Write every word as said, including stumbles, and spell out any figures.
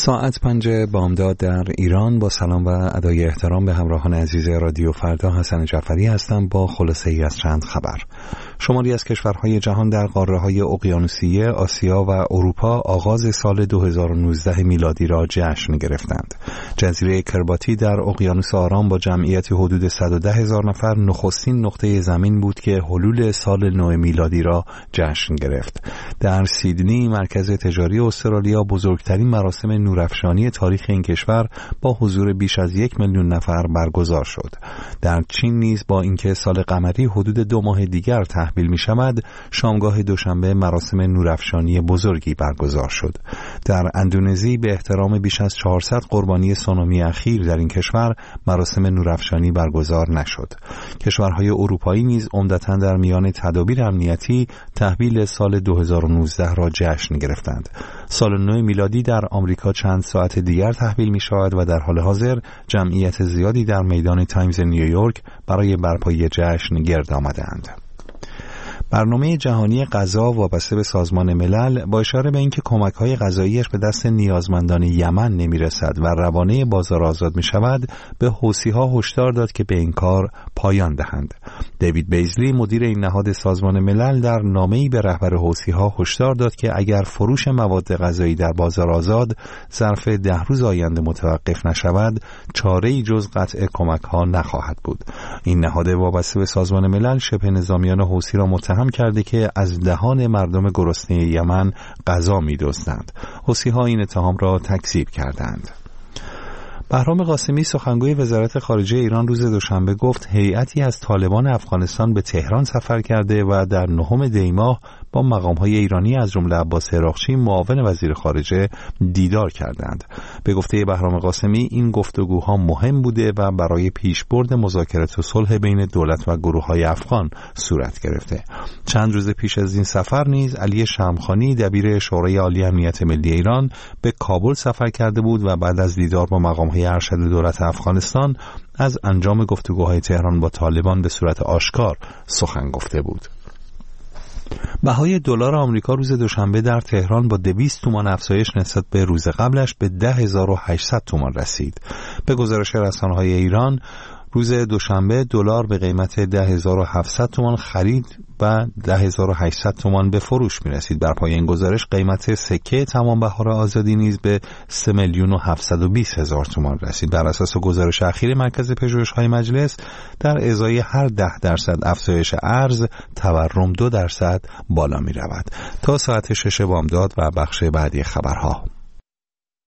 ساعت پنج بامداد در ایران. با سلام و ادای احترام به همراهان عزیز رادیو فردا، حسن جعفری هستم با خلاصه ای از چند خبر. شماری از کشورهای جهان در قاره‌های اقیانوسیه، آسیا و اروپا آغاز سال دو هزار و نوزده میلادی را جشن گرفتند. جزیره کرباتی در اقیانوس آرام با جمعیت حدود صد و ده هزار نفر نخستین نقطه زمین بود که حلول سال نو میلادی را جشن گرفت. در سیدنی، مرکز تجاری استرالیا، بزرگترین مراسم نورافشانی تاریخ این کشور با حضور بیش از یک میلیون نفر برگزار شد. در چین نیز با اینکه سال قمری حدود دو ماه دیگر تحویل می شود، شامگاه دوشنبه مراسم نورافشانی بزرگی برگزار شد. در اندونزی به احترام بیش از چهارصد قربانی سونامی اخیر در این کشور مراسم نورافشانی برگزار نشد. کشورهای اروپایی نیز عمدتاً در میان تدابیر امنیتی تحویل سال دو هزار و نوزده را جشن گرفتند. سال نو میلادی در آمریکا چند ساعت دیگر تحویل می شود و در حال حاضر جمعیت زیادی در میدان تایمز نیویورک برای برپایی جشن گرد آمدند. برنامه جهانی غذا وابسته به سازمان ملل با اشاره به اینکه کمک‌های غذاییش به دست نیازمندان یمن نمی‌رسد و روانه بازار آزاد می‌شود، به حوثی‌ها هشدار داد که به این کار پایان دهند. دیوید بیزلی، مدیر این نهاد سازمان ملل، در نامه‌ای به رهبر حوثی‌ها هشدار داد که اگر فروش مواد غذایی در بازار آزاد ظرف ده روز آینده متوقف نشود، چاره‌ای جز قطع کمک‌ها نخواهد بود. این نهاد وابسته به سازمان ملل شبه نظامیان حوثی را متهم کرده که از دهان مردم گرسنه یمن غذا می‌دزدند. حوثی‌ها این اتهام را تکذیب کردند. بهرام قاسمی، سخنگوی وزارت خارجه ایران، روز دوشنبه گفت هیئتی از طالبان افغانستان به تهران سفر کرده و در نهم دی ماه با مقام‌های ایرانی از جمله عباس عراقچی، معاون وزیر خارجه، دیدار کردند. به گفته بهرام قاسمی این گفتگوها مهم بوده و برای پیشبرد مذاکرات و صلح بین دولت و گروه‌های افغان صورت گرفته. چند روز پیش از این سفر نیز علی شمخانی، دبیر شورای عالی امنیت ملی ایران، به کابل سفر کرده بود و بعد از دیدار با مقام‌های ارشد دولت افغانستان از انجام گفتگوهای تهران با طالبان به صورت آشکار سخن گفته بود. بهای دلار آمریکا روز دوشنبه در تهران با دویست تومان افزایش نسبت به روز قبلش به ده هزار و هشتصد تومان رسید. به گزارش رسانه‌های ایران، روز دوشنبه دلار به قیمت ده هزار و هفتصد تومان خرید و ده هزار و هشتصد تومان به فروش می رسید. بر پایه این گزارش قیمت سکه تمام بهار آزادی نیز به سه میلیون و هفتصد و بیست هزار تومان رسید. بر اساس گزارش اخیر مرکز پژوهش‌های مجلس، در ازای هر ده درصد افزایش ارز، تورم دو درصد بالا می رود. تا ساعت شش بامداد و بخش بعدی خبرها.